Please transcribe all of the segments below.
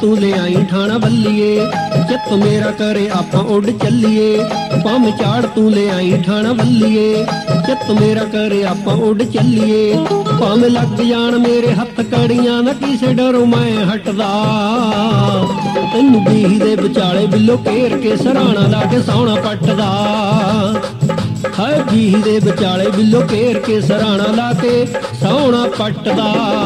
ਤੂੰ ਲੈ ਆਈ ਠਾਣਾ ਬੱਲੀਏ, ਚਿੱਤ ਮੇਰਾ ਕਰੇ ਆਪਾਂ ਉੱਡ ਚੱਲੀਏ। ਭਾਵੇਂ ਝਾੜ ਤੂੰ ਲੈ ਆਈ ਠਾਣਾ ਬੱਲੀਏ, ਚਿੱਤ ਮੇਰਾ ਕਰੇ ਆਪਾਂ ਉੱਡ ਚੱਲੀਏ। ਭਾਵੇਂ ਲੱਗ ਜਾਣ ਮੇਰੇ ਹੱਥ ਕੜੀਆਂ, ਨਾ ਕਿਸੇ ਡਰੋਂ ਮੈਂ ਹਟਦਾ। ਤੈਨੂੰ ਬੀਹੀ ਦੇ ਵਿਚਾਲੇ ਬਿੱਲੋ ਘੇਰ ਕੇ ਸਰਾਣਾ ਲਾ ਕੇ ਸੌਣਾ ਪੱਟਦਾ। ਹਾਏ ਬੀਹੀ ਦੇ ਵਿਚਾਲੇ ਬਿੱਲੋ ਘੇਰ ਕੇ ਸਰਾਣਾ ਲਾ ਕੇ ਸੌਣਾ ਪੱਟਦਾ।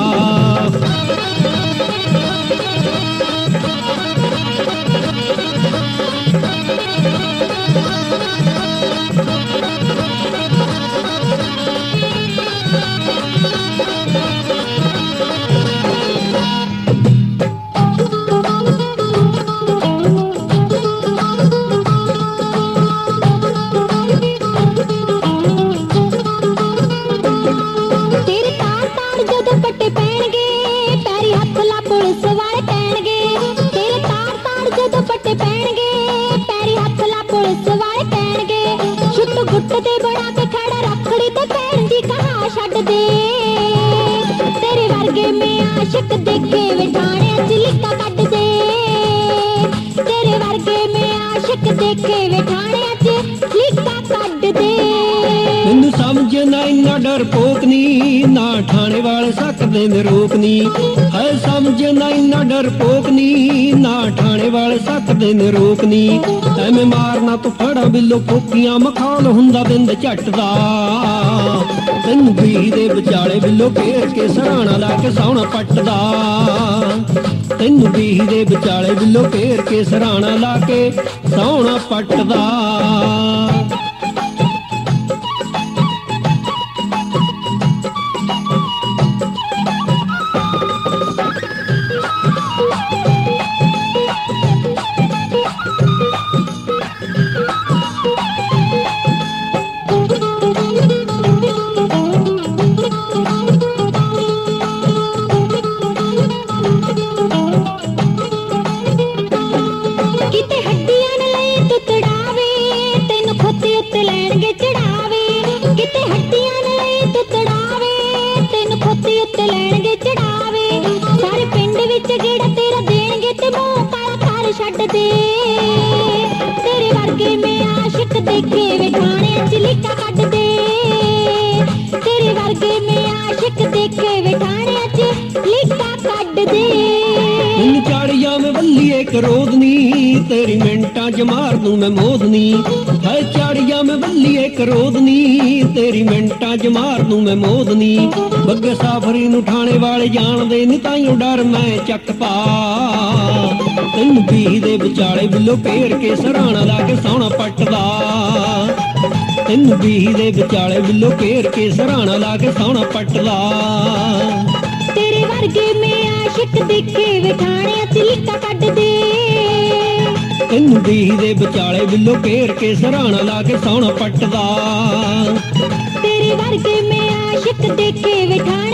ਗੁੱਟ ਤੇ ਬਣਾ ਕੇ ਖੜਾ ਰੱਖੜੀ ਤੇ ਭੈਣ ਦੀ ਕਹਾ ਛੱਡ ਦੇ। ਤੇਰੇ ਵਰਗੇ ਮੈਂ ਆਸ਼ਿਕ ਦੇਖੇ ਵਿਠਾਣਿਆਂ ਚ ਲੀਕਾਂ ਕੱਢ ਦੇ। ਤੇਰੇ ਵਰਗੇ ਮੈਂ ਆਸ਼ਿਕ ਦੇਖੇ ਵਿਠਾਣਿਆਂ ਚ ਲੀਕਾਂ ਕੱਢ ਦੇ। ਮੈਨੂੰ ਸਮਝ ਨਾ ਇੰਨਾ ਡਰ ਪੋਕ ਨੀ, ਨਾ ਠਾਣੇ ਵਾਲੇ ਸਕਦੇ ਨੇ ਰੋਕ ਨੀ। ਹੈ ਸਮਝ ਨਾ ਇੰਨਾ ਡਰ ਪੋਕ ਨੀ, ਨਾ ਠਾਣੇ ਵਾਲੇ ਸਕਦੇ ਨੇ ਰੋਕ ਨੀ। ਐਵੇਂ ਮਾਰਨਾ ਤੂੰ ਫੜਾ ਬਿੱਲੋ ਫੋਕੀਆਂ, ਮਖੌਲ ਹੁੰਦਾ ਬਿੰਦ ਝੱਟ ਦਾ। ਤੈਨੂੰ ਬੀਹੀ ਦੇ ਵਿਚਾਲੇ ਬਿੱਲੋ ਘੇਰ ਕੇ ਸਰਾਣਾ ਲਾ ਕੇ ਸੌਣਾ ਪੱਟਦਾ। ਤੈਨੂੰ ਬੀਹੀ ਦੇ ਵਿਚਾਲੇ ਬਿੱਲੋ ਘੇਰ ਕੇ ਸਰਾਣਾ ਲਾ ਕੇ ਸੌਣਾ ਪੱਟਦਾ। ਛੱਡ ਦੇ। ਤੇਰੇ ਵਰਗੇ ਮੈਂ ਆਸ਼ਿਕ ਦੇਖੇ ਵਿਠਾਣਿਆਂ ਚ ਲੀਕਾਂ ਕੱਢ ਦੇ। ਤੇਰੇ ਵਰਗੇ ਮੈਂ ਆਸ਼ਿਕ ਦੇਖੇ ਵਿਠਾਣਿਆਂ ਚ ਲੀਕਾਂ ਕੱਢ ਦੇ। ਮੈਨੂੰ ਚਾੜੀਆਂ ਮੈਂ ਬੱਲੀਏ ਕਰੋਦਨੀ, ਤੇਰੀ ਮਿੰਟਾਂ ਚ ਮਾਰ ਦੂੰ ਮੈਂ ਮੋਦਨੀ। ਹੈ ਚਾੜੀਆਂ ਮੈਂ ਬੱਲੀਏ ਕਰੋਦਨੀ, ਤੇਰੀ ਮਿੰਟਾਂ ਚ ਮਾਰ ਦੂੰ ਮੈਂ ਮੋਦਨੀ। ਬੱਗੇ ਸਾਫਰੀ ਨੂੰ ਠਾਣੇ ਵਾਲੇ ਜਾਣਦੇ ਨੀ, ਤਾਈਓ ਡਰ ਮੈਂ ਚੱਕ ਪਾ। ਤੈਨੂੰ ਬੀਹੀ ਦੇ ਵਿਚਾਲੇ ਬਿੱਲੋ ਘੇਰ ਕੇ ਸਰਾਣਾ ਲਾ ਕੇ ਸੌਣਾ ਪੱਟਦਾ। ਤੈਨੂੰ ਬੀਹੀ ਦੇ ਵਿਚਾਲੇ ਬਿੱਲੋ ਘੇਰ ਕੇ ਸਰਾਣਾ ਲਾ ਕੇ ਸੌਣਾ ਪੱਟਦਾ। ਤੇਰੇ ਵਰਗੇ ਮੈਂ ਆਸ਼ਿਕ ਦੇਖੇ ਵਿਠਾਣਿਆਂ ਚ ਲੀਕਾਂ ਕੱਢ ਦੇ। ਤੈਨੂੰ ਬੀਹੀ ਦੇ ਵਿਚਾਲੇ ਬਿੱਲੋ ਘੇਰ ਕੇ ਸਰਾਣਾ ਲਾ ਕੇ ਸੌਣਾ ਪੱਟਦਾ। ਤੇਰੇ ਵਰਗੇ ਮੈਂ ਆਸ਼ਿਕ ਦੇਖੇ ਵਿਠਾਣਿਆਂ